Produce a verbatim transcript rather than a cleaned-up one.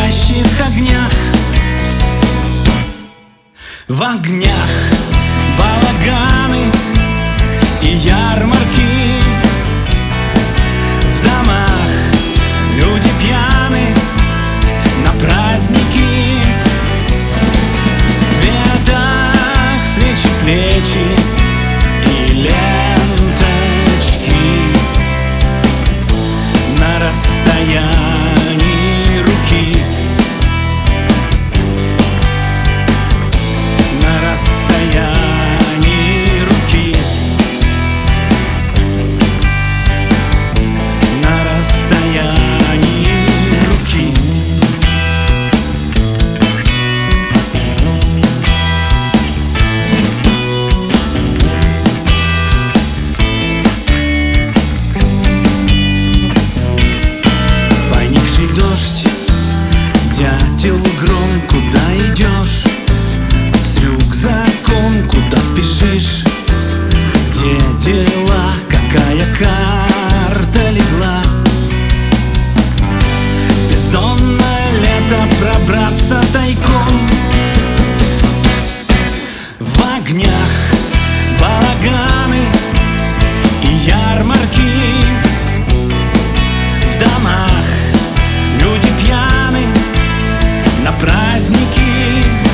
горящих огнях. В огнях балаганы и ярмарки, в домах люди пьяны на праздники, в цветах свечи, плечи и ленточки, на расстоянии руки, на расстоянии руки, на расстоянии руки. Поникший дождь, дятел гром, куда идешь? С рюкзаком, куда спешишь? Где дела, какая карта легла? Бездонное лето, пробраться тайком. В огнях балаганы и ярмарки, в домах люди пьяны на праздники,